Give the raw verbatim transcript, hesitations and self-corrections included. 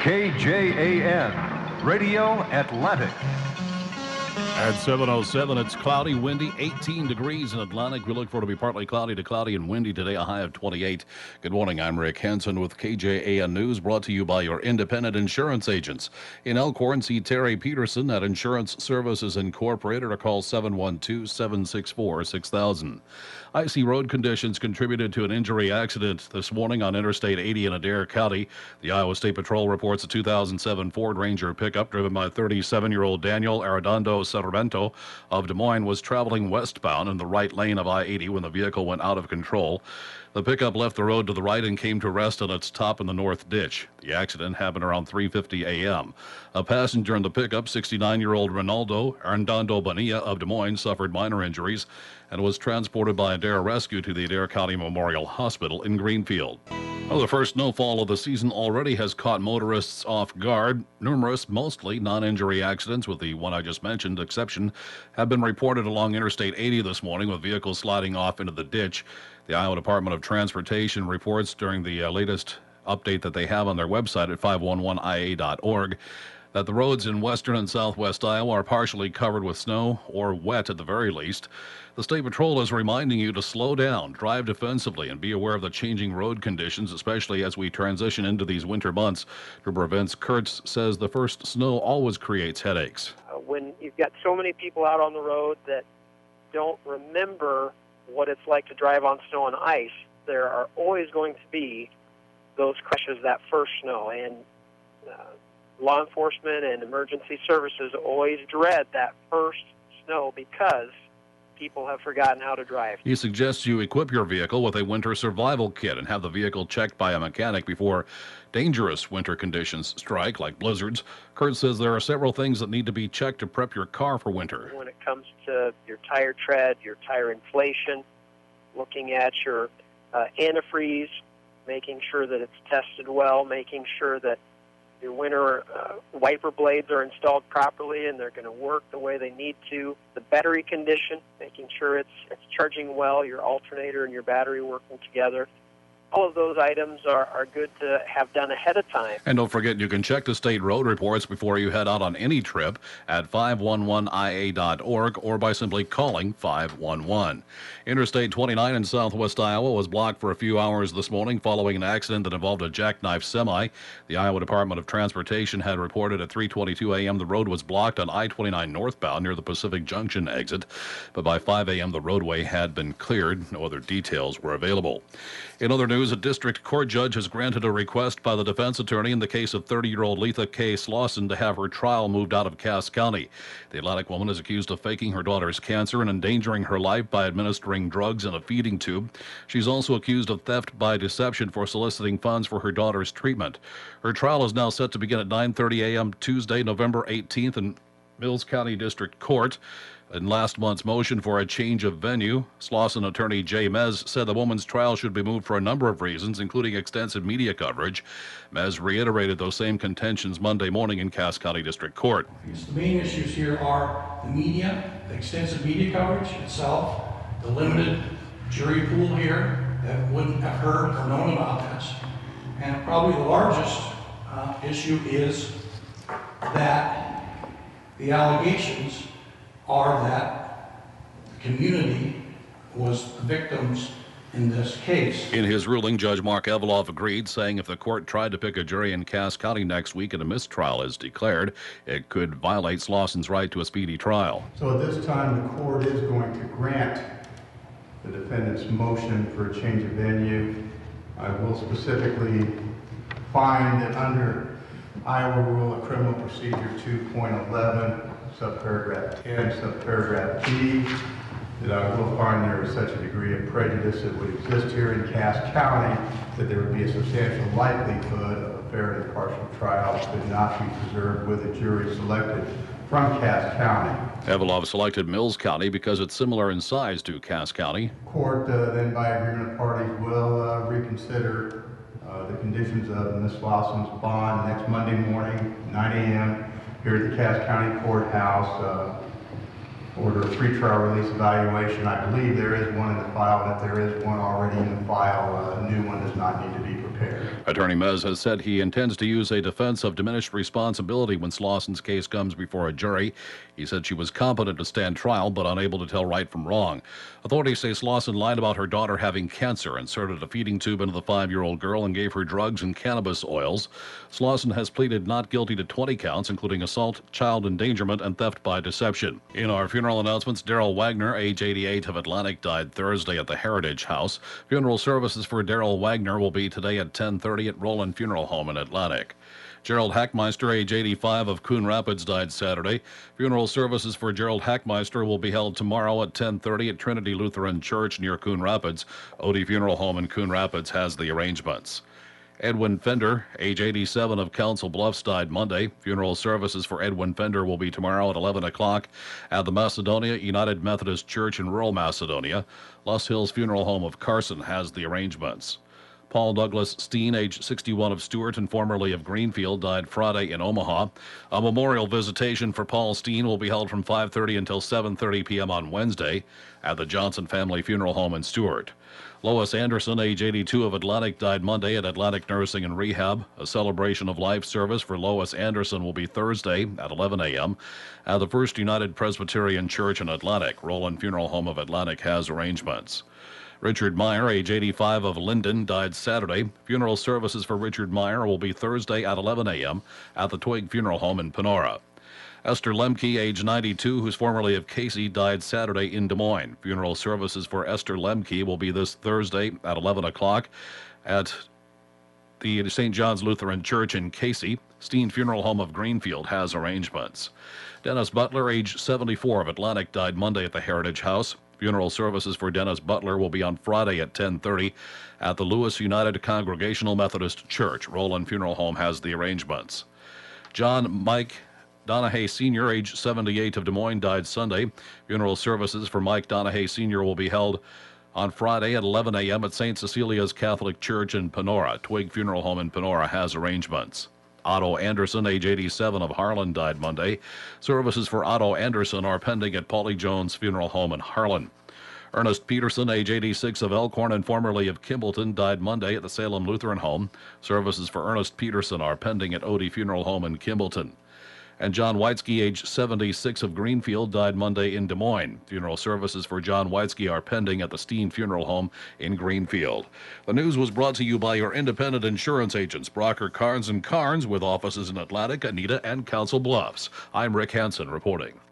K J A N, Radio Atlantic. At seven oh seven, it's cloudy, windy, eighteen degrees in Atlantic. We look for it to be partly cloudy to cloudy and windy today, a high of twenty-eight. Good morning, I'm Rick Henson with K J A N News, brought to you by your independent insurance agents. In Elkhorn, see Terry Peterson at Insurance Services Incorporated or call seven one two, seven six four, six thousand. Icy road conditions contributed to an injury accident this morning on Interstate eighty in Adair County. The Iowa State Patrol reports a two thousand seven Ford Ranger pickup driven by thirty-seven-year-old Daniel Arredondo Sarmento of Des Moines was traveling westbound in the right lane of I eighty when the vehicle went out of control. The pickup left the road to the right and came to rest on its top in the north ditch. The accident happened around three fifty a.m. A passenger in the pickup, sixty-nine-year-old Ronaldo Arredondo Bonilla of Des Moines, suffered minor injuries and was transported by Adair Rescue to the Adair County Memorial Hospital in Greenfield. Well, the first snowfall of the season already has caught motorists off guard. Numerous, mostly non-injury accidents, with the one I just mentioned exception, have been reported along Interstate eighty this morning, with vehicles sliding off into the ditch. The Iowa Department of Transportation reports during the uh, latest update that they have on their website at five one one I A dot org that the roads in western and southwest Iowa are partially covered with snow, or wet at the very least. The State Patrol is reminding you to slow down, drive defensively, and be aware of the changing road conditions, especially as we transition into these winter months. Trooper Vince Kurtz says the first snow always creates headaches. Uh, when you've got so many people out on the road that don't remember what it's like to drive on snow and ice, there are always going to be those crashes that first snow. And uh, law enforcement and emergency services always dread that first snow because people have forgotten how to drive. He suggests you equip your vehicle with a winter survival kit and have the vehicle checked by a mechanic before dangerous winter conditions strike, like blizzards. Kurt says there are several things that need to be checked to prep your car for winter. When it comes to your tire tread, your tire inflation, looking at your uh, antifreeze, making sure that it's tested well, making sure that your winter uh, wiper blades are installed properly and they're going to work the way they need to. The battery condition, making sure it's, it's charging well, your alternator and your battery working together. All of those items are, are good to have done ahead of time. And don't forget, you can check the state road reports before you head out on any trip at five one one I A dot org or by simply calling five one one. Interstate twenty-nine in southwest Iowa was blocked for a few hours this morning following an accident that involved a jackknife semi. The Iowa Department of Transportation had reported at three twenty-two a.m. the road was blocked on I twenty-nine northbound near the Pacific Junction exit, but by five a.m. the roadway had been cleared. No other details were available. In other news, a district court judge has granted a request by the defense attorney in the case of thirty-year-old Letha K. Slauson to have her trial moved out of Cass County. The Atlantic woman is accused of faking her daughter's cancer and endangering her life by administering drugs in a feeding tube. She's also accused of theft by deception for soliciting funds for her daughter's treatment. Her trial is now set to begin at nine thirty a.m. Tuesday, November eighteenth in Mills County District Court. In last month's motion for a change of venue, Slauson attorney Jay Mez said the woman's trial should be moved for a number of reasons, including extensive media coverage. Mez reiterated those same contentions Monday morning in Cass County District Court. The main issues here are the media, the extensive media coverage itself, the limited jury pool here that wouldn't have heard or known about this, and probably the largest uh, issue is that the allegations are that the community was the victims in this case. In his ruling, Judge Mark Eveloff agreed, saying if the court tried to pick a jury in Cass County next week and a mistrial is declared, it could violate Slauson's right to a speedy trial. So at this time, the court is going to grant the defendant's motion for a change of venue. I will specifically find that under Iowa Rule of Criminal Procedure two point eleven, subparagraph ten, subparagraph B, that I will find there is such a degree of prejudice that would exist here in Cass County that there would be a substantial likelihood of a fair and impartial trial could not be preserved with a jury selected from Cass County. Eveloff selected Mills County because it's similar in size to Cass County. Court uh, then, by agreement of parties, will uh, reconsider uh, the conditions of Miz Slauson's bond next Monday morning, nine a.m. here at the Cass County Courthouse. Uh, order a pretrial release evaluation. I believe there is one in the file, and if there is one already in the file, uh, a new one does not need to be prepared. Attorney Mez has said he intends to use a defense of diminished responsibility when Slauson's case comes before a jury. He said she was competent to stand trial but unable to tell right from wrong. Authorities say Slauson lied about her daughter having cancer, inserted a feeding tube into the five-year-old girl, and gave her drugs and cannabis oils. Slauson has pleaded not guilty to twenty counts, including assault, child endangerment, and theft by deception. In our funeral announcements, Daryl Wagner, age eighty-eight, of Atlantic, died Thursday at the Heritage House. Funeral services for Daryl Wagner will be today at ten thirty at Roland Funeral Home in Atlantic. Gerald Hackmeister, age eighty-five, of Coon Rapids, died Saturday. Funeral services for Gerald Hackmeister will be held tomorrow at ten thirty at Trinity Lutheran Church near Coon Rapids. Odie Funeral Home in Coon Rapids has the arrangements. Edwin Fender, age eighty-seven, of Council Bluffs, died Monday. Funeral services for Edwin Fender will be tomorrow at eleven o'clock at the Macedonia United Methodist Church in rural Macedonia. Los Hills Funeral Home of Carson has the arrangements. Paul Douglas Steen, age sixty-one, of Stewart and formerly of Greenfield, died Friday in Omaha. A memorial visitation for Paul Steen will be held from five thirty until seven thirty p.m. on Wednesday at the Johnson Family Funeral Home in Stewart. Lois Anderson, age eighty-two, of Atlantic, died Monday at Atlantic Nursing and Rehab. A celebration of life service for Lois Anderson will be Thursday at eleven a.m. at the First United Presbyterian Church in Atlantic. Roland Funeral Home of Atlantic has arrangements. Richard Meyer, age eighty-five, of Linden, died Saturday. Funeral services for Richard Meyer will be Thursday at eleven a.m. at the Twig Funeral Home in Panora. Esther Lemke, age ninety-two, who's formerly of Casey, died Saturday in Des Moines. Funeral services for Esther Lemke will be this Thursday at eleven o'clock at the Saint John's Lutheran Church in Casey. Steen Funeral Home of Greenfield has arrangements. Dennis Butler, age seventy-four, of Atlantic, died Monday at the Heritage House. Funeral services for Dennis Butler will be on Friday at ten thirty at the Lewis United Congregational Methodist Church. Roland Funeral Home has the arrangements. John Mike Donahue Senior, age seventy-eight, of Des Moines, died Sunday. Funeral services for Mike Donahue Senior will be held on Friday at eleven a.m. at Saint Cecilia's Catholic Church in Panora. Twig Funeral Home in Panora has arrangements. Otto Anderson, age eighty-seven, of Harlan, died Monday. Services for Otto Anderson are pending at Paulie Jones Funeral Home in Harlan. Ernest Peterson, age eighty-six, of Elkhorn and formerly of Kimballton, died Monday at the Salem Lutheran Home. Services for Ernest Peterson are pending at Odie Funeral Home in Kimballton. And John Weitzke, age seventy-six, of Greenfield, died Monday in Des Moines. Funeral services for John Weitzke are pending at the Steen Funeral Home in Greenfield. The news was brought to you by your independent insurance agents, Brocker, Carnes and Carnes, with offices in Atlantic, Anita, and Council Bluffs. I'm Rick Hansen reporting.